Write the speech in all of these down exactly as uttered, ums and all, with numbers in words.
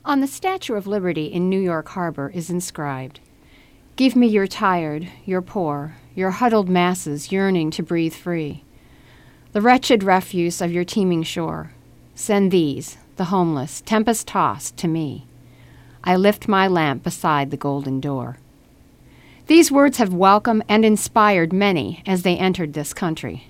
On the Statue of Liberty in New York Harbor is inscribed, "Give me your tired, your poor, your huddled masses yearning to breathe free. The wretched refuse of your teeming shore. Send these, the homeless, tempest-tossed, to me. I lift my lamp beside the golden door." These words have welcomed and inspired many as they entered this country.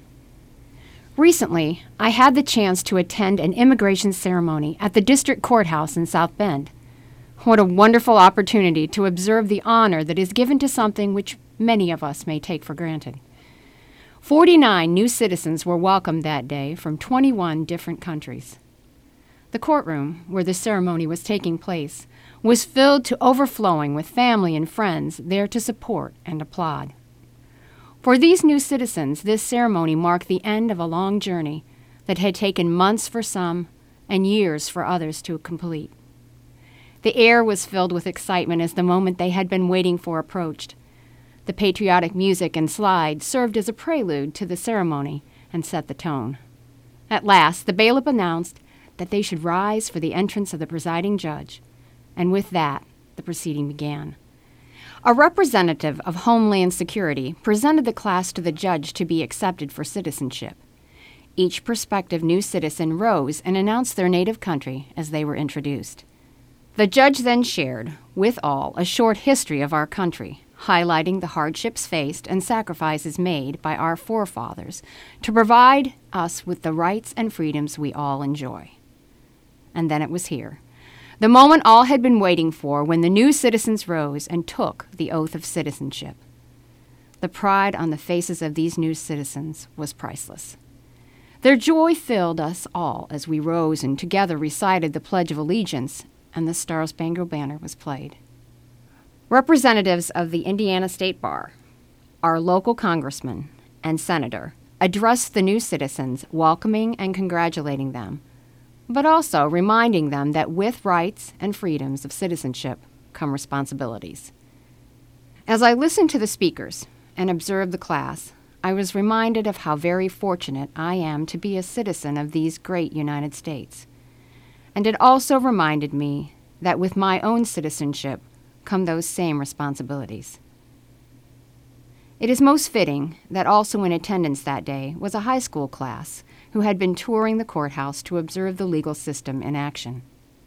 Recently, I had the chance to attend an immigration ceremony at the District Courthouse in South Bend. What a wonderful opportunity to observe the honor that is given to something which many of us may take for granted. Forty-nine new citizens were welcomed that day from twenty-one different countries. The courtroom, where the ceremony was taking place, was filled to overflowing with family and friends there to support and applaud. For these new citizens, this ceremony marked the end of a long journey that had taken months for some and years for others to complete. The air was filled with excitement as the moment they had been waiting for approached. The patriotic music and slide served as a prelude to the ceremony and set the tone. At last, the bailiff announced that they should rise for the entrance of the presiding judge, and with that, the proceeding began. A representative of Homeland Security presented the class to the judge to be accepted for citizenship. Each prospective new citizen rose and announced their native country as they were introduced. The judge then shared, with all, a short history of our country, highlighting the hardships faced and sacrifices made by our forefathers to provide us with the rights and freedoms we all enjoy. And then it was here, the moment all had been waiting for, when the new citizens rose and took the oath of citizenship. The pride on the faces of these new citizens was priceless. Their joy filled us all as we rose and together recited the Pledge of Allegiance, and the Star-Spangled Banner was played. Representatives of the Indiana State Bar, our local congressman and senator, addressed the new citizens, welcoming and congratulating them, but also reminding them that with rights and freedoms of citizenship come responsibilities. As I listened to the speakers and observed the class, I was reminded of how very fortunate I am to be a citizen of these great United States. And it also reminded me that with my own citizenship come those same responsibilities. It is most fitting that also in attendance that day was a high school class who had been touring the courthouse to observe the legal system in action.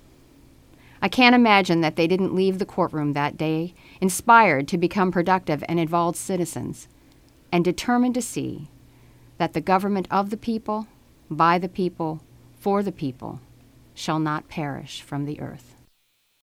I can't imagine that they didn't leave the courtroom that day inspired to become productive and involved citizens, and determined to see that the government of the people, by the people, for the people, shall not perish from the earth.